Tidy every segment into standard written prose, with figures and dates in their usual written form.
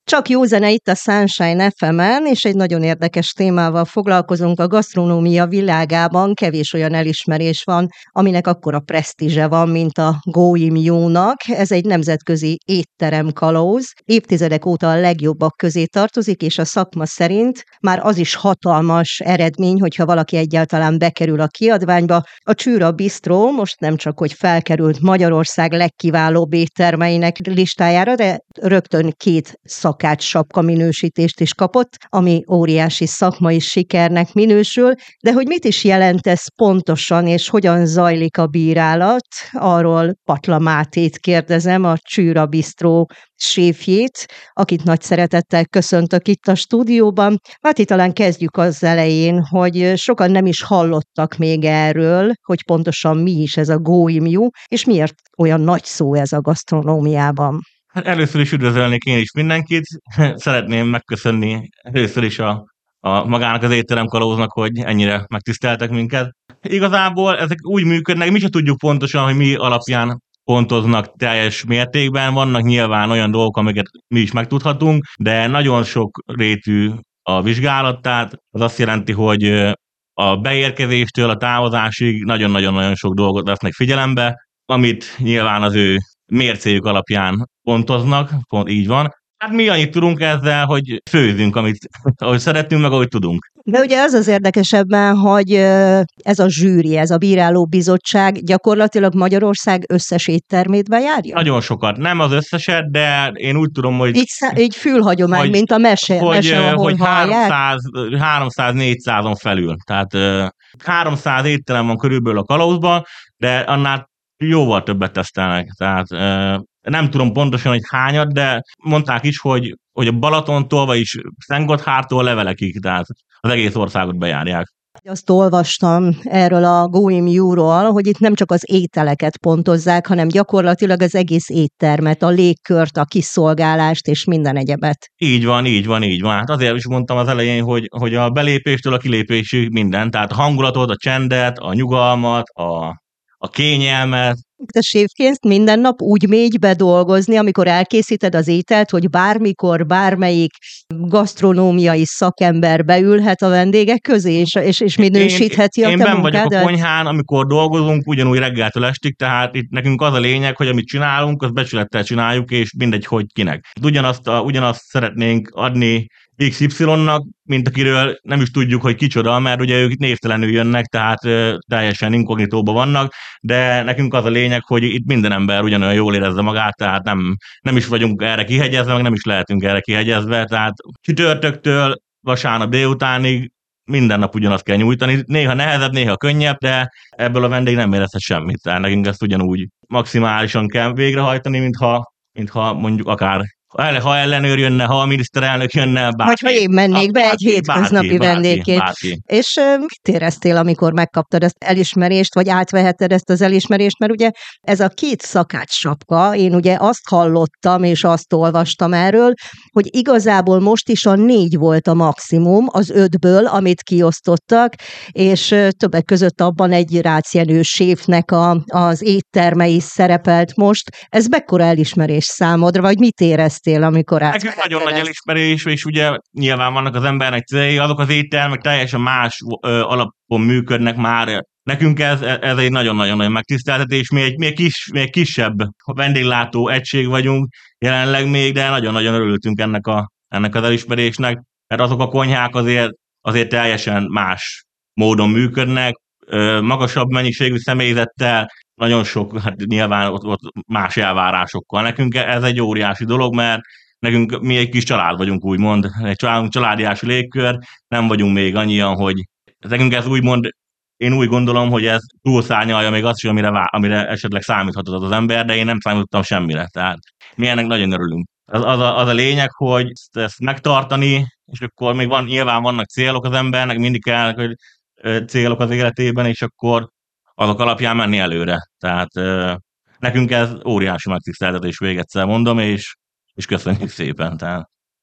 Csak jó zene itt a Sunshine FM-en, és egy nagyon érdekes témával foglalkozunk. A gasztronómia világában kevés olyan elismerés van, aminek akkora presztízse van, mint a Goim-Jónak. Ez egy nemzetközi étteremkalóz. Évtizedek óta a legjobbak közé tartozik, és a szakma szerint már az is hatalmas eredmény, hogyha valaki egyáltalán bekerül a kiadványba. A Csűra Bistró most nem csak, hogy felkerült Magyarország legkiválóbb éttermeinek listájára, de rögtön 2 szakácssapka minősítést is kapott, ami óriási szakmai sikernek minősül, de hogy mit is jelent ez pontosan, és hogyan zajlik a bírálat, arról Patla Mátét kérdezem, a Csűra Bistró séfjét, akit nagy szeretettel köszöntök itt a stúdióban. Máté, talán kezdjük az elején, hogy sokan nem is hallottak még erről, hogy pontosan mi is ez a Goim-Jó, és miért olyan nagy szó ez a gasztronómiában. Hát először is üdvözölnék én is mindenkit. Szeretném megköszönni először is a magának az étteremkalóznak, hogy ennyire megtiszteltek minket. Igazából ezek úgy működnek, mi sem tudjuk pontosan, hogy mi alapján pontoznak teljes mértékben. Vannak nyilván olyan dolgok, amiket mi is megtudhatunk, de nagyon sok rétű a vizsgálat, tehát az azt jelenti, hogy a beérkezéstől a távozásig nagyon-nagyon sok dolgot vesznek figyelembe, amit nyilván az ő mércéjük alapján pontoznak, pont így van. Hát mi annyit tudunk ezzel, hogy főzzünk, ahogy szeretünk, meg ahogy tudunk. De ugye az érdekesebben, hogy ez a zsűri, ez a bírálóbizottság gyakorlatilag Magyarország összes éttermét bejárja? Nagyon sokat. Nem az összeset, de én úgy tudom, hogy... Így fülhagyomány, hogy, mint a mese, ahol hallják? 300-400-on felül. Tehát 300 étterem van körülbelül a kalauzban, de annál jóval többet tesztelnek. Tehát nem tudom pontosan, hogy hányat, de mondták is, hogy a Balatontól, vagyis Szentgotthártól Levelekig, tehát az egész országot bejárják. Azt olvastam erről a Goim-Jóról, hogy itt nem csak az ételeket pontozzák, hanem gyakorlatilag az egész éttermet, a légkört, a kiszolgálást és minden egyebet. Így van. Hát azért is mondtam az elején, hogy a belépéstől a kilépésig minden, tehát a hangulatot, a csendet, a nyugalmat, a kényelmet. Te séfként minden nap úgy mégy be dolgozni, amikor elkészíted az ételt, hogy bármikor, bármelyik gasztronómiai szakember beülhet a vendégek közé, és minősítheti a te munkádat? Én benn vagyok a konyhán, amikor dolgozunk, ugyanúgy reggeltől estig, tehát itt nekünk az a lényeg, hogy amit csinálunk, azt becsülettel csináljuk, és mindegy, hogy kinek. Ugyanazt szeretnénk adni XY-nak, mint akiről nem is tudjuk, hogy kicsoda, mert ugye ők névtelenül jönnek, tehát teljesen inkognitóban vannak, de nekünk az a lényeg, hogy itt minden ember ugyanolyan jól érezze magát, tehát nem is vagyunk erre kihegyezve, meg nem is lehetünk erre kihegyezve, tehát csütörtöktől vasárnap délutánig minden nap ugyanazt kell nyújtani, néha nehezebb, néha könnyebb, de ebből a vendég nem érezhet semmit, tehát nekünk ezt ugyanúgy maximálisan kell végrehajtani, mintha mondjuk akár ha ellenőr jönne, ha a miniszterelnök jönne, bárki. Vagy ha én mennék be egy hétköznapi vendégként. Bárki. És mit éreztél, amikor megkaptad ezt elismerést, vagy átvehetted ezt az elismerést? Mert ugye ez a 2 szakácssapka, én ugye azt hallottam, és azt olvastam erről, hogy igazából most is a 4 volt a maximum az 5-ből, amit kiosztottak, és többek között abban egy Rácz Jenő séfnek az étterme is szerepelt most. Ez mekkora elismerés számodra, vagy mit éreztél, amikor nekünk nagyon nagy elismerés, és ugye nyilván vannak az embernek céljai, azok az éttermek teljesen más alapon működnek már. Nekünk ez egy nagyon-nagyon nagy megtiszteltetés, mi egy kisebb vendéglátó egység vagyunk jelenleg még, de nagyon-nagyon örültünk ennek az elismerésnek, mert azok a konyhák azért teljesen más módon működnek, magasabb mennyiségű személyzettel, nagyon sok, hát nyilván ott más elvárásokkal. Nekünk ez egy óriási dolog, mert mi egy kis család vagyunk, úgymond, egy családiási légkör, nem vagyunk még annyian, hogy nekünk ez úgymond, én úgy gondolom, hogy ez túlszárnyalja még azt is, amire esetleg számíthatott az ember, de én nem számítottam semmire, tehát mi ennek nagyon örülünk. Az a lényeg, hogy ezt megtartani, és akkor még nyilván vannak célok az embernek, mindig kell, hogy célok az életében, és akkor azok alapján menni előre. Tehát nekünk ez óriási megtiszteltetés, még egyszer mondom, és köszönjük szépen. Tehát.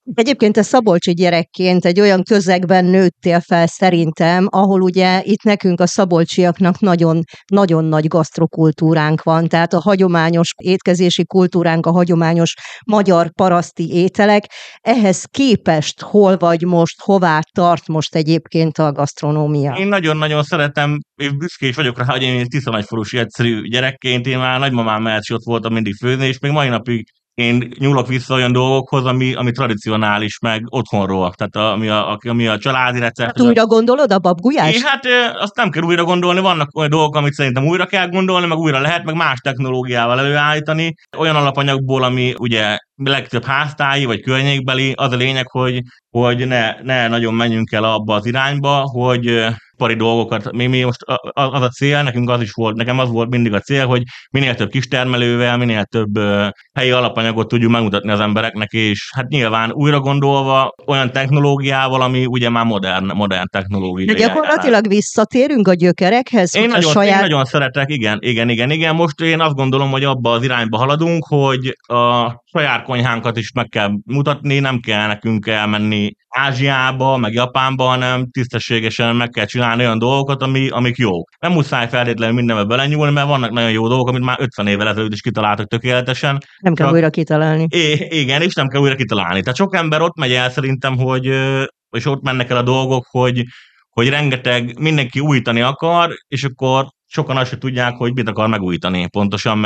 Egyébként te szabolcsi gyerekként egy olyan közegben nőttél fel szerintem, ahol ugye itt nekünk a szabolcsiaknak nagyon, nagyon nagy gasztrokultúránk van, tehát a hagyományos étkezési kultúránk, a hagyományos magyar paraszti ételek. Ehhez képest hol vagy most, hová tart most egyébként a gasztronómia? Én nagyon-nagyon szeretem, és büszke is vagyok rá, hogy én 11 falusi egyszerű gyerekként, én már nagymamám mellett is ott voltam mindig főzni, és még mai napig én nyúlok vissza olyan dolgokhoz, ami tradicionális, meg otthonról, tehát ami a családi recept. Hát újra gondolod a babgulyást? Hát azt nem kell újra gondolni, vannak olyan dolgok, amit szerintem újra kell gondolni, meg újra lehet, meg más technológiával előállítani. Olyan alapanyagból, ami ugye legtöbb háztáji vagy környékbeli, az a lényeg, hogy ne nagyon menjünk el abba az irányba, hogy ipari dolgokat, mi most az a cél, nekünk az is volt, nekem az volt mindig a cél, hogy minél több kistermelővel, minél több helyi alapanyagot tudjuk megmutatni az embereknek, és hát nyilván újra gondolva olyan technológiával, ami ugye már modern technológia. De gyakorlatilag visszatérünk a gyökerekhez, Én nagyon szeretek, igen. Most én azt gondolom, hogy abba az irányba haladunk, hogy a saját konyhánkat is meg kell mutatni, nem kell nekünk elmenni Ázsiába, meg Japánba, hanem tisztességesen meg kell csinálni olyan dolgokat, amik jók. Nem muszáj feltétlenül mindenbe belenyúlni, mert vannak nagyon jó dolgok, amit már 50 évvel ezelőtt is kitaláltak tökéletesen. Nem kell újra kitalálni. Igen, és nem kell újra kitalálni. Tehát sok ember ott megy el szerintem, és ott mennek el a dolgok, hogy rengeteg, mindenki újítani akar, és akkor sokan azt se tudják, hogy mit akar megújítani. Pontosan,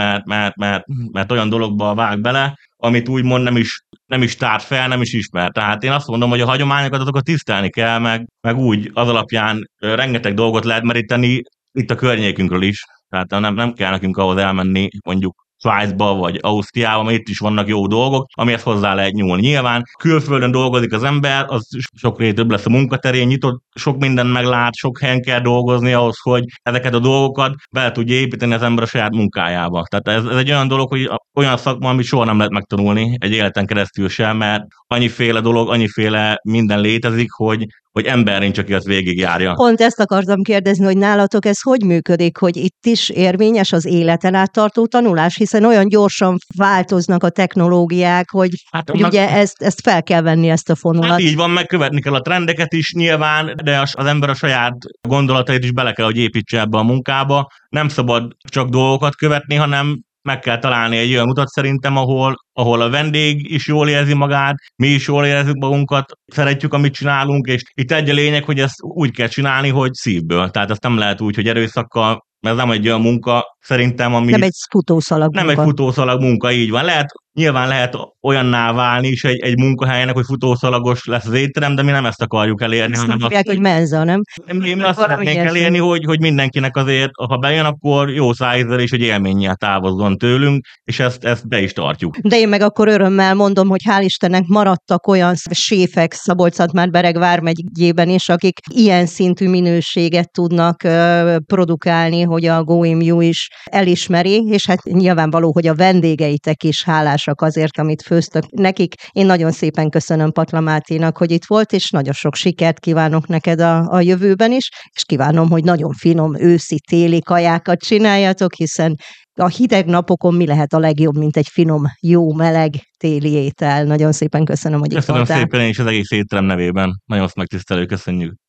mert olyan dologba vág bele, amit úgymond nem is tár fel, nem is ismer. Tehát én azt mondom, hogy a hagyományokat azokat tisztelni kell, meg úgy az alapján rengeteg dolgot lehet meríteni itt a környékünkről is. Tehát nem kell nekünk ahhoz elmenni, mondjuk Svájcba vagy Ausztriába, mert itt is vannak jó dolgok, amihez hozzá lehet nyúlni. Nyilván külföldön dolgozik az ember, az sokkal több lesz a munkaterén, nyitott, sok mindent meglát, sok helyen kell dolgozni ahhoz, hogy ezeket a dolgokat bele tudja építeni az ember a saját munkájába. Tehát ez egy olyan dolog, hogy olyan szakma, amit soha nem lehet megtanulni egy életen keresztül sem, mert annyiféle dolog, annyiféle minden létezik, hogy ember nincs, aki azt végigjárja. Pont ezt akartam kérdezni, hogy nálatok ez hogy működik, hogy itt is érvényes az életen át tartó tanulás, hiszen olyan gyorsan változnak a technológiák, hogy ugye ezt fel kell venni, ezt a fonalat. Hát így van, megkövetni kell a trendeket is nyilván, de az ember a saját gondolatait is bele kell, hogy építse ebbe a munkába. Nem szabad csak dolgokat követni, hanem meg kell találni egy olyan utat szerintem, ahol a vendég is jól érzi magát, mi is jól érezzük magunkat, szeretjük, amit csinálunk, és itt egy a lényeg, hogy ezt úgy kell csinálni, hogy szívből. Tehát ezt nem lehet úgy, hogy erőszakkal, mert ez nem egy olyan munka, szerintem, ami... Nem egy futószalag munka. Nem egy futószalag munka, így van. Nyilván lehet olyanná válni is egy munkahelynek, hogy futószalagos lesz az étterem, de mi nem ezt akarjuk elérni. Azt hanem mondják, hogy menza, nem? Mi azt szeretnénk elérni, hogy mindenkinek azért, ha bejön, akkor jó szájízzel és egy élménnyel távozzon tőlünk, és ezt be is tartjuk. De én meg akkor örömmel mondom, hogy hál' Istennek maradtak olyan séfek Szabolcs-Szatmár-Bereg vármegyében is, akik ilyen szintű minőséget tudnak produkálni, hogy a GoIMU is elismeri, és hát nyilvánvaló, hogy a vendégeitek is hálásak azért, amit főztök nekik. Én nagyon szépen köszönöm Patla Máténak, hogy itt volt, és nagyon sok sikert kívánok neked a jövőben is, és kívánom, hogy nagyon finom őszi téli kajákat csináljatok, hiszen a hideg napokon mi lehet a legjobb, mint egy finom, jó, meleg téli étel. Nagyon szépen köszönöm, hogy itt voltál. Köszönöm szépen, és az egész étterem nevében. Nagyon megtisztelő, köszönjük.